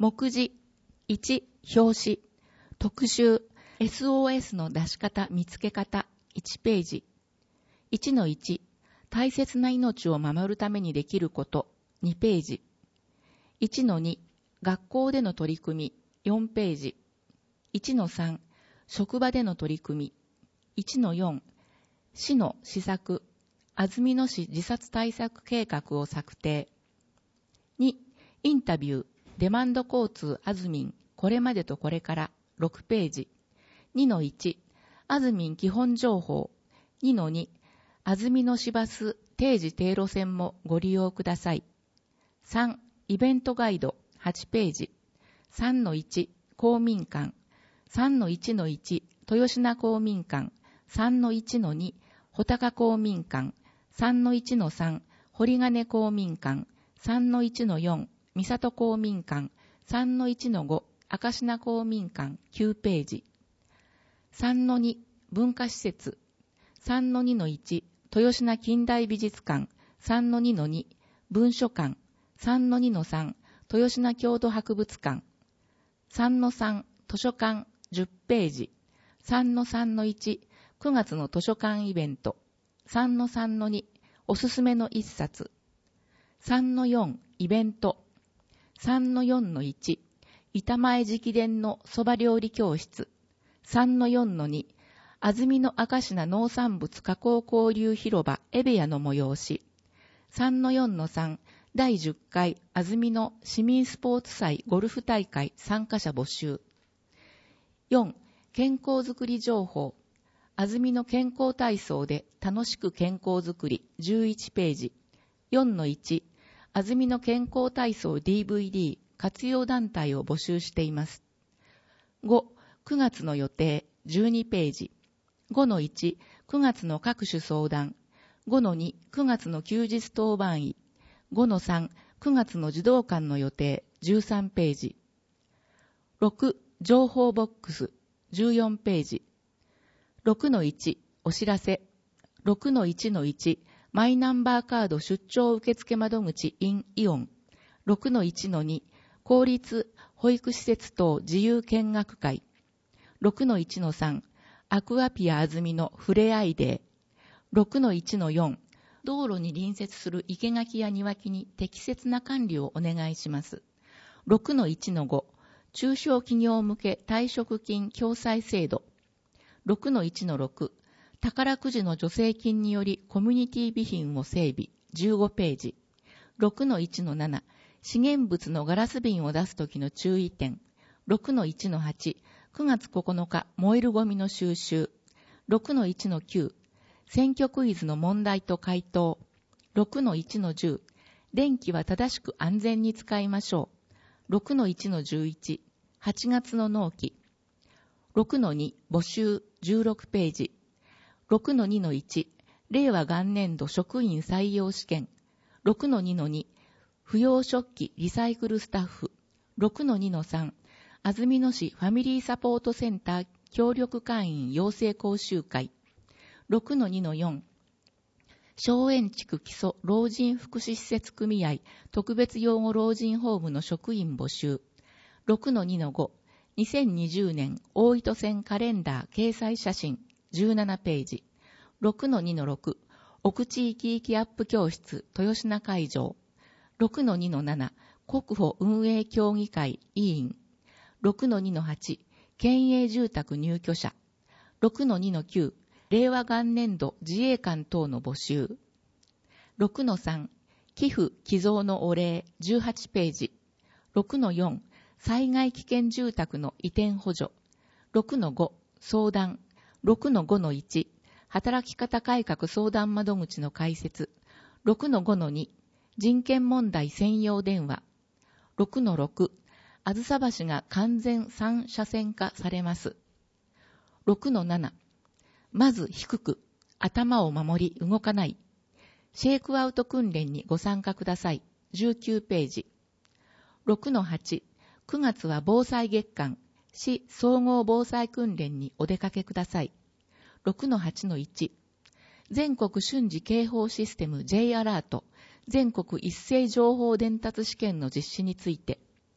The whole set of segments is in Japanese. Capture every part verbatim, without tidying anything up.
目次いち、表紙、特集、エスオーエス の出し方、見つけ方、いちページ。いちのいち、大切な命を守るためにできること、にページ。いちのに、学校での取り組み、よんページ。いちのさん、職場での取り組み。いちのよん、市の施策、安曇野市自殺対策計画を策定。に、インタビュー、デマンド交通あずみん、これまでとこれから、ろくページ。にのいち、あずみん基本情報。にのに、安曇野市バス定時定路線もご利用ください。さん、イベントガイド、はちページ。さんのいち、公民館。さんのいちのいち、豊品公民館。さんのいちのに、穂高公民館。さんのいちのさん、堀金公民館。さんのいちのよん、三郷公民館。さんのいちのご、赤品公民館きゅうページ。さんのに、文化施設。さんのにのいち、豊品近代美術館。さんのにのに、文書館。さんのにのさん、豊品郷土博物館。さんのさん、図書館じゅっページ。さんのさんのいち、くがつの図書館イベント。さんのさんのに、おすすめの一冊。さんのよん、イベント。さんのよんのいち、板前直伝のそば料理教室。さんのよんのに、安曇野赤品農産物加工交流広場エベヤの催し。さんのよんのさん、だいじゅっかい安曇野市民スポーツ祭ゴルフ大会参加者募集。よん、健康づくり情報。安曇野健康体操で楽しく健康づくりじゅういちページ。よんのいち、安曇野健康体操 ディーブイディー 活用団体を募集しています。ご、くがつの予定じゅうにページ。ごのいち、くがつの各種相談。ごのに、くがつの休日当番医。ごのさん、くがつの児童館の予定じゅうさんページ。ろく、情報ボックスじゅうよんページ。ろくのいち、お知らせ。ろくのいちのいち、マイナンバーカード出張受付窓口 in イオン。ろくのいちのに、公立保育施設等自由見学会。ろくのいちのさん、アクアピア安曇野ふれあいデー。ろくのいちのよん、道路に隣接する生垣や庭木に適切な管理をお願いします。ろくのいちのご、中小企業向け退職金共済制度。ろくのいちのろく、宝くじの助成金によりコミュニティ備品を整備じゅうごページ。ろくのいちのなな、資源物のガラス瓶を出すときの注意点。ろくのいちのはち、くがつここのか燃えるゴミの収集。ろくのいちのきゅう、選挙クイズの問題と回答。ろくのいちのじゅう、電気は正しく安全に使いましょう。ろくのいちのじゅういち、はちがつの納期。ろくのに、募集じゅうろくページ。ろくのにのいち、令和元年度職員採用試験。ろくのにのに、不要食器リサイクルスタッフ。ろくのにのさん、安曇野市ファミリーサポートセンター協力会員養成講習会。ろくのにのよん、松園地区基礎老人福祉施設組合特別養護老人ホームの職員募集。ろくのにのご、にせんにじゅうねん大糸線カレンダー掲載写真じゅうななページ。ろくのにのろく、奥地域域アップ教室豊品会場。ろくのにのなな、国保運営協議会委員。ろくのにのはち、県営住宅入居者。ろくのにのきゅう、令和元年度自衛官等の募集。ろくのさん、寄付寄贈のお礼じゅうはちページ。ろくのよん、災害危険住宅の移転補助。ろくのご、相談。ろくのごのいち、働き方改革相談窓口の開設。ろくのごのに、人権問題専用電話。ろくのろく、あずさ橋が完全さん車線化されます。ろくのなな、まず低く、頭を守り動かない。シェイクアウト訓練にご参加ください。じゅうきゅうページ。ろくのはち、くがつは防災月間、市総合防災訓練にお出かけください。ろくのはちのいち、全国瞬時警報システム J アラート、全国一斉情報伝達試験の実施について。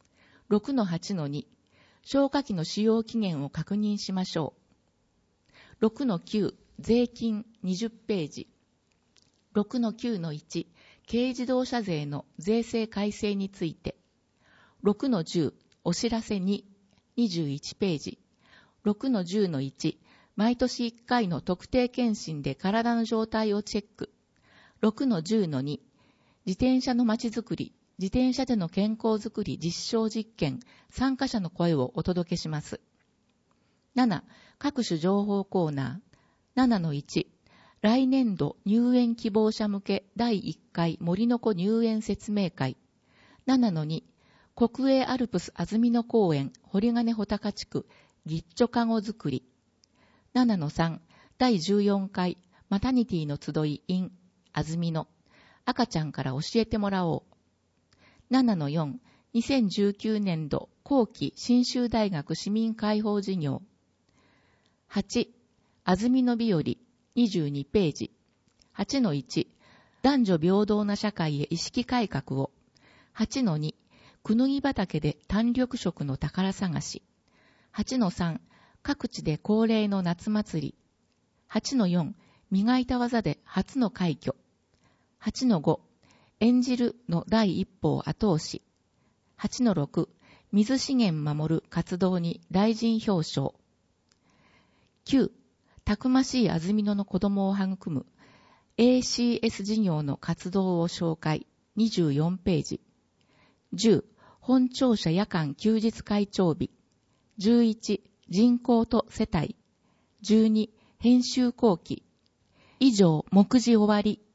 ろくのはちのに、消火器の使用期限を確認しましょう。ろくのきゅう、税金にじゅっページ。ろくのきゅうのいち、軽自動車税の税制改正について。ろくのじゅう、お知らせに、にじゅういちページ。ろくのじゅうのいち、毎年いっかいの特定検診で体の状態をチェック。ろくのじゅうのに、自転車のまちづくり、自転車での健康づくり実証実験、参加者の声をお届けします。なな、各種情報コーナー。ななのいち、来年度入園希望者向けだいいっかい森の子入園説明会。ななのに、国営アルプス安曇野公園堀金穂高地区ギッチョカゴ作り。ななのさん、だいじゅうよんかいマタニティの集い in 安曇野。赤ちゃんから教えてもらおう。ななのよん、にせんじゅうきゅうねんど後期信州大学市民開放事業。はち、安曇野日和にじゅうにページ。はちのいち、男女平等な社会へ意識改革を。はちのに、くぬぎ畑で単緑色の宝探し。はちのさん、各地で恒例の夏祭り。はちのよん、磨いた技で初の快挙。はちのご、演じるの第一歩を後押し。はちのろく、水資源守る活動に大臣表彰。きゅう、たくましい安曇野の子供を育む エーシーエス 事業の活動を紹介。にじゅうよんページ。じゅう、本庁舎夜間休日会長日。じゅういち、人口と世帯。じゅうに、編集後期。以上、目次終わり。